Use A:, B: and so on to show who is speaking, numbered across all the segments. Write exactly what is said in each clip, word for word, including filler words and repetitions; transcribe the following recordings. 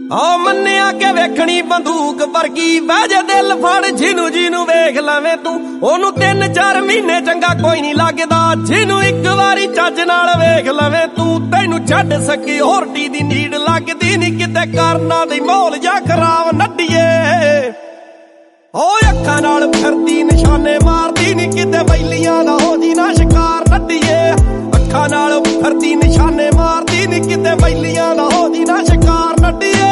A: ਆ ਮੰਨਿਆ ਕਿ ਵੇਖਣੀ ਬੰਦੂਕ ਵਰਗੀ ਬਹਿ ਜੇ ਦਿਲ ਫੜ ਜਿਹਨੂੰ ਜਿਹਨੂੰ ਵੇਖ ਲਵੇਂ ਤੂੰ ਉਹਨੂੰ ਤਿੰਨ ਚਾਰ ਮਹੀਨੇ ਚੰਗਾ ਕੋਈ ਨਹੀਂ ਲੱਗਦਾ ਜਿਹਨੂੰ ਇੱਕ ਵਾਰੀ ਚੱਜ ਨਾਲ ਵੇਖ ਲਵੇਂ ਤੂੰ ਤੈਨੂੰ ਛੱਡ ਸਕੀ ਹੋਰਟੀ ਦੀ ਨੀਡ ਲੱਗਦੀ ਨਹੀਂ ਕਿਤੇ ਕਰਨਾ ਦੀ ਮੌਲ ਜਾਂ ਖਰਾਬ ਨੱਡੀਏ ਓ ਅੱਖਾਂ ਨਾਲ ਫਿਰਦੀ ਨਿਸ਼ਾਨੇ ਮਾਰਦੀ ਨਹੀਂ ਕਿਤੇ ਬੈਲੀਆਂ ਦਾ ਹੋ ਜੀ ਨਾ ਸ਼ਿਕਾਰ ਨੱਡੀਏ ਅੱਖਾਂ ਨਾਲ ਫਿਰਦੀ ਨਿਸ਼ਾਨੇ ਮਾਰਦੀ ਨਹੀਂ ਕਿਤੇ ਬੈਲੀਆਂ ਦਾ ਹੋ ਜੀ ਨਾ ਸ਼ਿਕਾਰ ਨੱਡੀਏ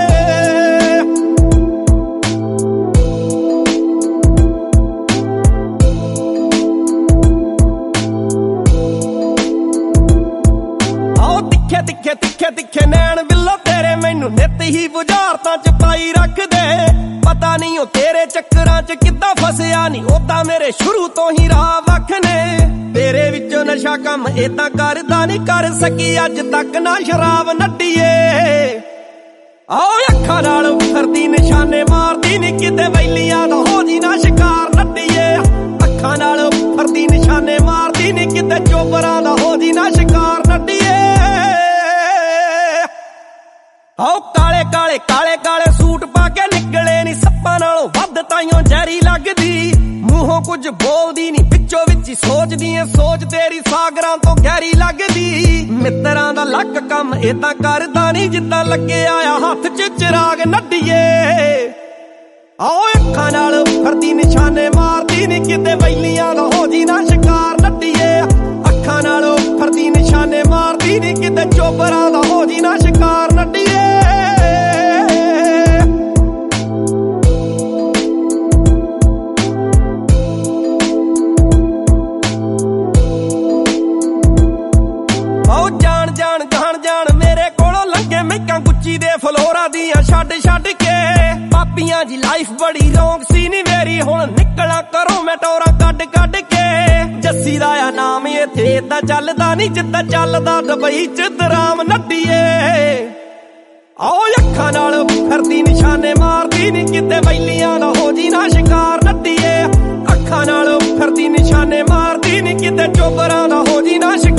A: ਤਿੱਖੇ ਤਿੱਖੇ ਤਿੱਖੇ ਤਿੱਖੇ ਨੈਣ ਬਿੱਲੋ ਤੇਰੇ ਮੈਨੂੰ ਨਿੱਤ ਹੀ ਬੁਝਾਰਤਾਂ ਚ ਪਾਈ ਰੱਖਦੇ ਪਤਾ ਨਹੀਂ ਉਹ ਤੇਰੇ ਚੱਕਰਾਂ ਚ ਕਿੱਦਾਂ ਫਸਿਆ ਨਹੀਂ ਉਹ ਤਾਂ ਮੇਰੇ ਸ਼ੁਰੂ ਤੋਂ ਹੀ ਰਾਹ ਵੱਖ ਨੇ ਤੇਰੇ ਵਿੱਚੋਂ ਨਸ਼ਾ ਕੰਮ ਏਦਾਂ ਕਰਦਾ ਨਹੀਂ ਕਰ ਸਕੀ ਅੱਜ ਤੱਕ ਨਾ ਸ਼ਰਾਬ ਨੱਡੀਏ ਆਓ ਅੱਖਾਂ ਨਾਲ ਫਿਰਦੀ ਨਿਸ਼ਾਨੇ ਮਾਰਦੀ ਨਹੀਂ ਕਿਤੇ ਬੈਲੀਆਂ ਦਾ ਹੋ ਜੀ ਨਾ ਸ਼ਿਕਾਰ ਨੱਡੀਏ ਅੱਖਾਂ ਨਾਲ ਫਿਰਦੀ ਨਿਸ਼ਾਨੇ ਮਾਰਦੀ ਨਹੀਂ ਕਿਤੇ ਚੋਬਰਾਂ ਦਾ ਹੋ ਜੀ ਨਾ ਸ਼ਿਕਾਰ ਨੱਡੀਏ ਆਓ ਕਾਲੇ ਕਾਲੇ ਕਾਲੇ ਕਾਲੇ ਸੂਟ ਪਾ ਕੇ ਨਿਕਲੇ ਨੀ ਸੱਪਾਂ ਨਾਲੋਂ ਵੱਧ ਤਾਈਓ ਜ਼ਹਿਰੀ ਲੱਗਦੀ ਮੂੰਹੋਂ ਕੁਝ ਬੋਲਦੀ ਨੀ ਵਿੱਚੋਂ ਵਿੱਚ ਹੀ ਸੋਚਦੀ ਏ ਸੋਚ ਤੇਰੀ ਸਾਗਰਾਂ ਤੋਂ ਗਹਿਰੀ ਲੱਗਦੀ ਮਿੱਤਰਾਂ ਦਾ ਲੱਕ ਕੰਮ ਏਦਾਂ ਕਰਦਾ ਨੀ ਜਿੱਦਾਂ ਲੱਗਿਆ ਆ ਹੱਥ 'ਚ ਚਿਰਾਗ ਨੱਡੀਏ ਆਓ ਅੱਖਾਂ ਨਾਲ ਫਿਰਦੀ ਨਿਸ਼ਾਨੇ ਮਾਰਦੀ ਨੀ ਕਿਤੇ ਬੈਲੀਆਂ ਦਾ ਹੋ ਜੀ ਨਾ ਸ਼ਿਕਾਰ ਨੱਡੀਏ ਅੱਖਾਂ ਨਾਲ ਫਿਰਦੀ ਨਿਸ਼ਾਨੇ ਮਾਰਦੀ ਨੀ ਕਿਤੇ ਚੋਬਰਾਂ ਦਾ ਹੋ ਜੀ ਨਾ ਸ਼ਿਕਾਰ ਨੱਡੀਏ ਆਓ ਜਾਣ ਜਾਣ ਜਾਣ ਜਾਣ ਮੇਰੇ ਕੋਲੋਂ ਲੰਘੇ ਮੈਕਾਂ ਗੁੱਚੀ ਦੇ ਫਲੋਰਾਂ ਦੀਆਂ ਛੱਡ ਛੱਡ ਕੇ ਪਾਪੀਆਂ ਦੀ ਲਾਈਫ ਬੜੀ ਰੌਂਗ ਸੀ ਨੀ ਮੇਰੀ ਹੁਣ ਨਿਕਲਾਂ ਕਰੋ ਮੈਂ ਟੋਰਾਂ ਕੱਢ ਕੱਢ ਕੇ ਜੱਸੀ ਦਾ ਆ ਨਾਮ ਇੱਥੇ ਏਦਾਂ ਚੱਲਦਾ ਨੀ ਜਿੱਦਾਂ ਚੱਲਦਾ ਦੁਬਈ ਚ ਦਰਾਮ ਨੱਡੀਏ ਆਓ ਅੱਖਾਂ ਨਾਲ ਫਿਰਦੀ ਨਿਸ਼ਾਨੇ ਮਾਰਦੀ ਨੀ ਕਿਤੇ ਬੈਲੀਆਂ ਦਾ ਹੋ ਜੀ ਨਾ ਸ਼ਿਕਾਰ ਨੱਡੀਏ ਅੱਖਾਂ ਨਾਲ ਫਿਰਦੀ ਨਿਸ਼ਾਨੇ ਮਾਰਦੀ ਨੀ ਕਿਤੇ ਚੋਬਰਾਂ ਦਾ ਹੋ ਜੀ ਨਾ ਸ਼ਿਕਾਰ